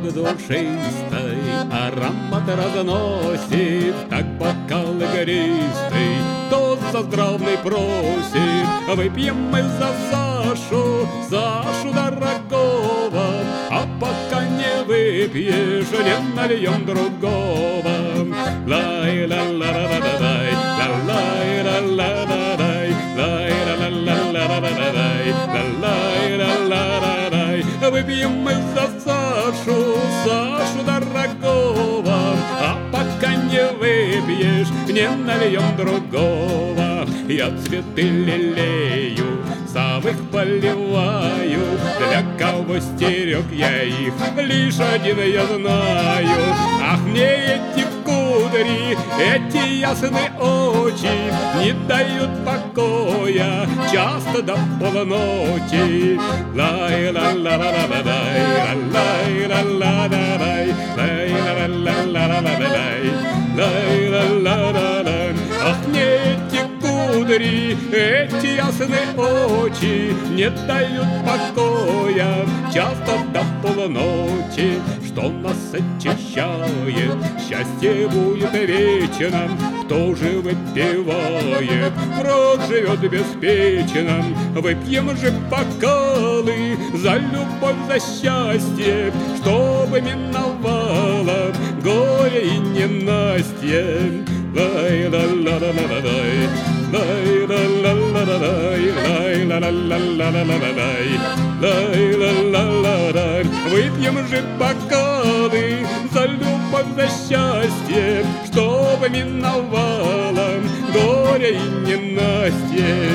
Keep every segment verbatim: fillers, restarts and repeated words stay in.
душистой аромат разносит, так бокал игристый тот заздравный просит. Выпьем мы за Сашу, Сашу дорогого, а пока не выпьешь, не нальем другого. Лай-ла-ла-ла-ла-ла-лай, ла-лай-ла-ла-ла-лай, лай-ла-ла-ла-ла-ла-лай, ла-лай-ла-ла-ла-лай. Выпьем мы за Сашу, Сашу дорогого, а пока не выпьешь, не нальем другого. Я цветы лелею, сам их поливаю, для кого стерег я их, лишь один я знаю. Ах, мне эти кудри, эти ясные очи не дают покоя часто до полуночи. Лай-ла-ла-ла-ла-лай, лай-ла-ла-ла-ла-лай, лай-ла-ла-ла-ла-лай, лай-ла-ла-ла-лай. Ах, мне эти кудри, эти ясные очи не дают покоя часто до полуночи. Что нас очищает, счастье будет вечно, кто же выпивает, проживет беспечно. Выпьем же бокалы за любовь, за счастье, чтобы миновало горе и ненастье. Лай-ла-ла-ла-ла-лай, лай-ла-ла-ла-ла-лай, лай-ла-ла-ла-ла-ла-лай, лай-ла-ла-ла-лай. Выпьем же бокалы за любовь, за счастье, чтобы миновало горе и ненастье.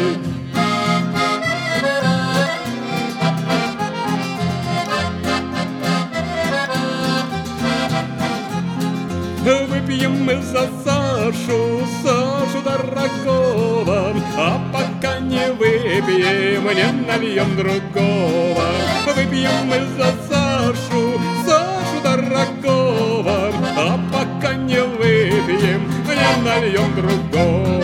Выпьем мы за Сашу, Сашу дорогого, а пока не выпьем, не нальем другого. Выпьем мы за Сашу, Сашу дорогого, а пока не выпьем, не нальем другого.